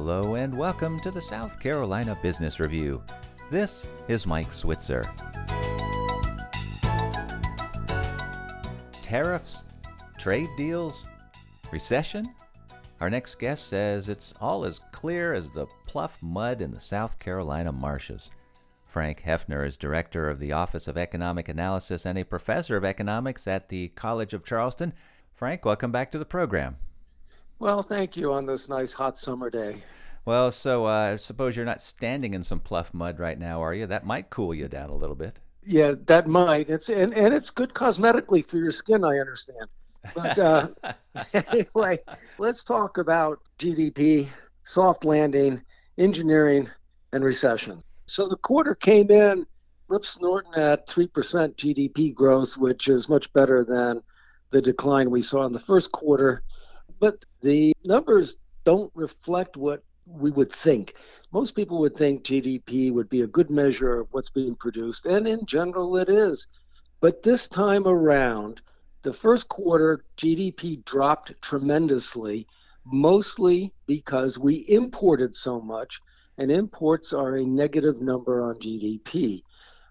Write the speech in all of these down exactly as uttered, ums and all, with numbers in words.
Hello and welcome to the South Carolina Business Review. This is Mike Switzer. Tariffs, trade deals, recession? Our next guest says it's all as clear as the pluff mud in the South Carolina marshes. Frank Hefner is director of the Office of Economic Analysis and a professor of economics at the College of Charleston. Frank, welcome back to the program. Well, thank you on this nice hot summer day. Well, so uh, I suppose you're not standing in some pluff mud right now, are you? That might cool you down a little bit. Yeah, that might. It's and, and it's good cosmetically for your skin, I understand. But uh, anyway, let's talk about G D P, soft landing, engineering, and recession. So the quarter came in rip snorting at three percent G D P growth, which is much better than the decline we saw in the first quarter. But the numbers don't reflect what we would think. Most people would think G D P would be a good measure of what's being produced, and in general it is. But this time around, the first quarter G D P dropped tremendously, mostly because we imported so much, and imports are a negative number on G D P.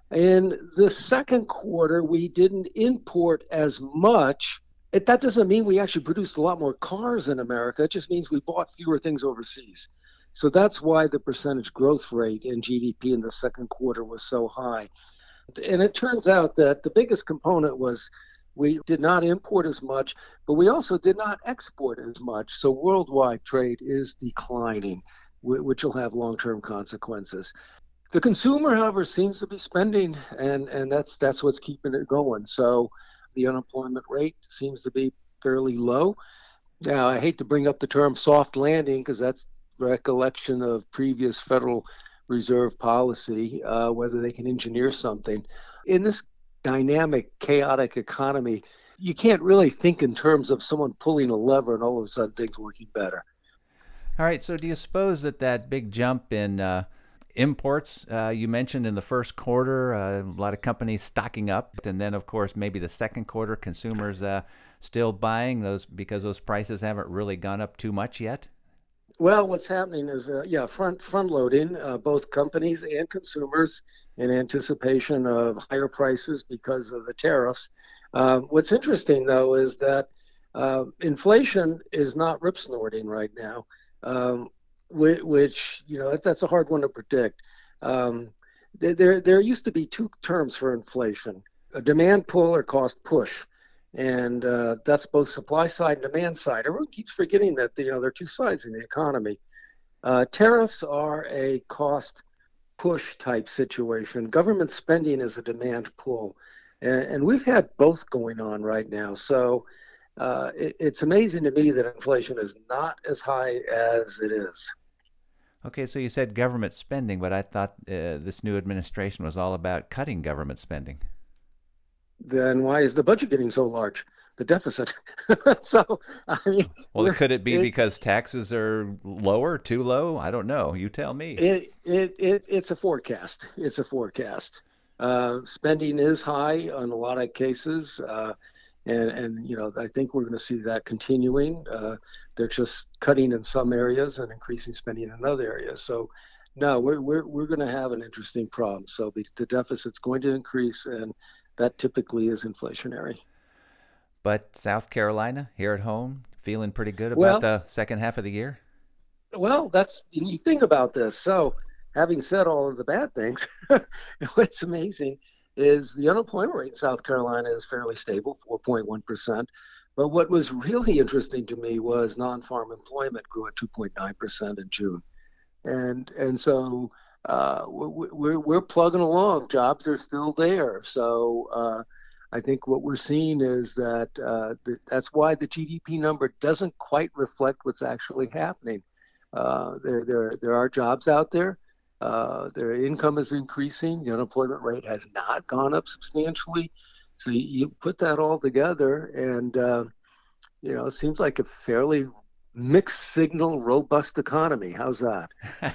In the second quarter, we didn't import as much. It, that doesn't mean we actually produced a lot more cars in America. It just means we bought fewer things overseas. So that's why the percentage growth rate in G D P in the second quarter was so high. And it turns out that the biggest component was we did not import as much, but we also did not export as much. So worldwide trade is declining, which will have long-term consequences. The consumer, however, seems to be spending, and, and that's that's what's keeping it going. So the unemployment rate seems to be fairly low. Now, I hate to bring up the term soft landing because that's recollection of previous Federal Reserve policy, uh, whether they can engineer something. In this dynamic, chaotic economy, you can't really think in terms of someone pulling a lever and all of a sudden things working better. All right, so do you suppose that that big jump in uh, imports uh, you mentioned in the first quarter, uh, a lot of companies stocking up, and then of course maybe the second quarter consumers uh, still buying those because those prices haven't really gone up too much yet? Well, what's happening is, uh, yeah, front front loading, uh, both companies and consumers in anticipation of higher prices because of the tariffs. Uh, what's interesting, though, is that uh, inflation is not rip snorting right now, um, which, which, you know, that's a hard one to predict. Um, there, there used to be two terms for inflation, a demand pull or cost push. And uh, that's both supply side and demand side. Everyone keeps forgetting that, you know, there are two sides in the economy. Uh, tariffs are a cost push type situation. Government spending is a demand pull. And, and we've had both going on right now. So uh, it, it's amazing to me that inflation is not as high as it is. Okay, so you said government spending, but I thought uh, this new administration was all about cutting government spending. Then why is the budget getting so large? The deficit. so, I mean, well, could it be it, because taxes are lower, too low? I don't know. You tell me. It it, it it's a forecast. It's a forecast. Uh, spending is high in a lot of cases, uh, and and you know I think we're going to see that continuing. Uh, they're just cutting in some areas and increasing spending in other areas. So, no, we're we're we're going to have an interesting problem. So the deficit's going to increase, and that typically is inflationary. But South Carolina, here at home, feeling pretty good about well, the second half of the year? Well, that's the neat thing about this. So having said all of the bad things, what's amazing is the unemployment rate in South Carolina is fairly stable, four point one percent. But what was really interesting to me was non-farm employment grew at two point nine percent in June. And, and so Uh, we're, we're plugging along. Jobs are still there. So uh, I think what we're seeing is that uh, th- that's why the G D P number doesn't quite reflect what's actually happening. Uh, there, there, there are jobs out there. Uh, their income is increasing. The unemployment rate has not gone up substantially. So you, you put that all together, and uh, you know, it seems like a fairly mixed signal, robust economy. How's that?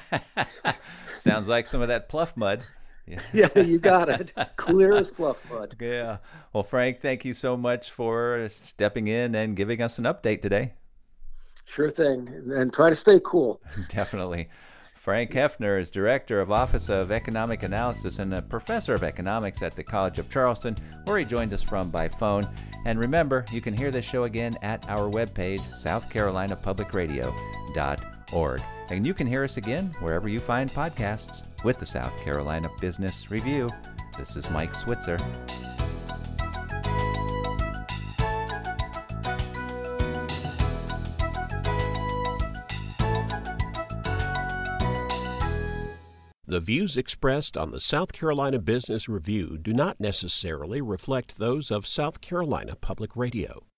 Sounds like some of that pluff mud. Yeah, yeah, you got it. Clear as pluff mud. Yeah. Well, Frank, thank you so much for stepping in and giving us an update today. Sure thing. And try to stay cool. Definitely. Frank Hefner is Director of Office of Economic Analysis and a Professor of Economics at the College of Charleston, where he joined us from by phone. And remember, you can hear this show again at our webpage, south carolina public radio dot org. And you can hear us again wherever you find podcasts with the South Carolina Business Review. This is Mike Switzer. The views expressed on the South Carolina Business Review do not necessarily reflect those of South Carolina Public Radio.